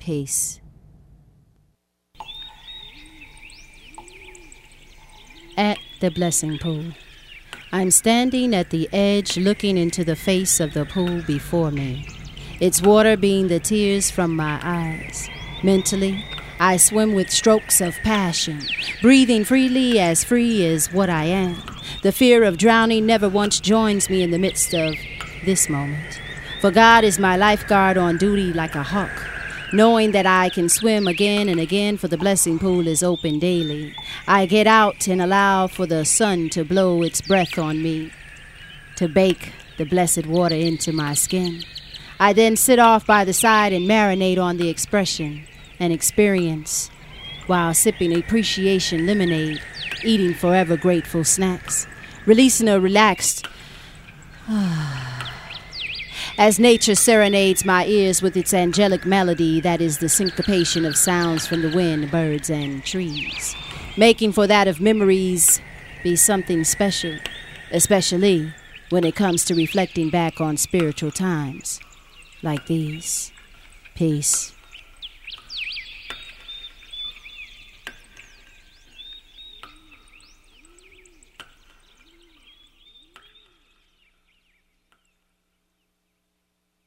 Peace. At the Blessing Pool. I'm standing at the edge looking into the face of the pool before me, its water being the tears from my eyes. Mentally, I swim with strokes of passion, breathing freely as free as what I am. The fear of drowning never once joins me in the midst of this moment. For God is my lifeguard on duty like a hawk, knowing that I can swim again and again, for the blessing pool is open daily. I get out and allow for the sun to blow its breath on me, to bake the blessed water into my skin. I then sit off by the side and marinate on the expression and experience, while sipping appreciation lemonade, eating forever grateful snacks, releasing a relaxed as nature serenades my ears with its angelic melody that is the syncopation of sounds from the wind, birds, and trees, making for that of memories be something special, especially when it comes to reflecting back on spiritual times like these. Peace.